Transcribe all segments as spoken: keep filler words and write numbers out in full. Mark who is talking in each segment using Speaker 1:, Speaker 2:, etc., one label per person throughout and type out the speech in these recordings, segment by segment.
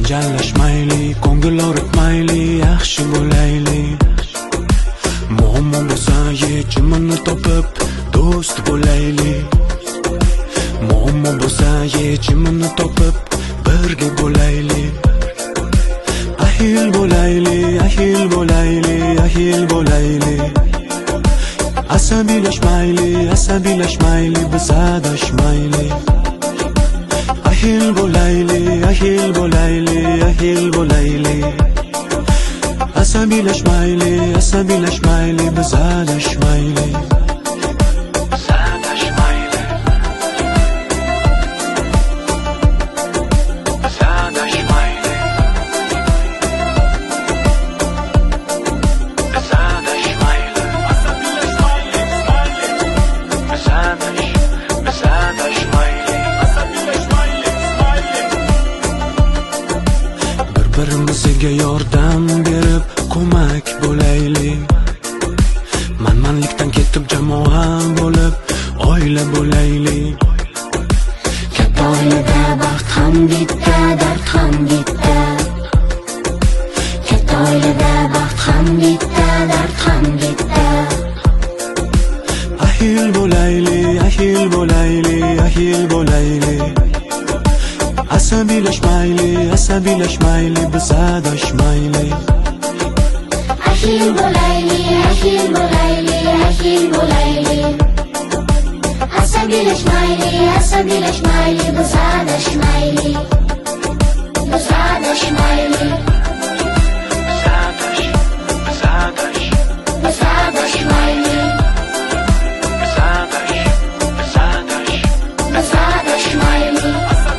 Speaker 1: janjallashmayli, ko'ngil og'ritmayli, yaxshi bo'layli. Muammo bo'lsa yechimini topib do'st bo'layli. Muammo bo'lsa yechimini topib birga bo'layli. Ahil bo'layli, ahil bo'layli, ahil bo'layli. Asabiylashmayli, asabiylashmayli, biz adashmayli. Ahil bo'layli, ahil bo'layli, ahil bo'layli. Asabiylashmayli, asabiylashmayli, biz adashmayli. Bir-birimizga yordam berib ko'mak bo'layli. Manmanlikdan ketib jamoa bo'lib oila bo'layli. Katta oilada baxt ham bitta, dard ham bitta. Katta oilada baxt ham bitta, dard ham bitta. Ahil bo'layli, ahil bo'layli, ahil bo'layli. Asabiylashmayli, asabiylashmayli, biz adashmayli.
Speaker 2: Ahil bo'layli, ahil bo'layli, ahil bo'layli. Asabiylashmayli, asabiylashmayli, biz adashmayli. Biz adashmayli. Biz adash, biz adash, biz adashmayli. Biz adash, biz adash, biz adashmayli.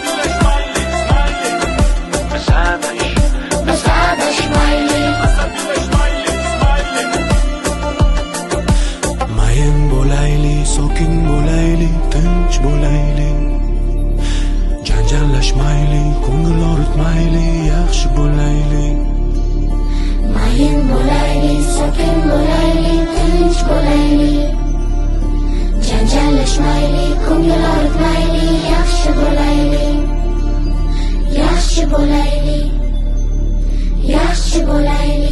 Speaker 1: Mayin bo'layli, sokin bo'layli, tinch bo'layli. Janjallashmayli, ko'ngil og'ritmayli, yaxshi bo'layli.
Speaker 2: Mayin bo'layli, sokin bo'layli, tinch bo'layli. Janjallashmayli, ko'ngil og'ritmayli, yaxshi bo'layli. Yaxshi bo'layli. Yaxshi bo'layli.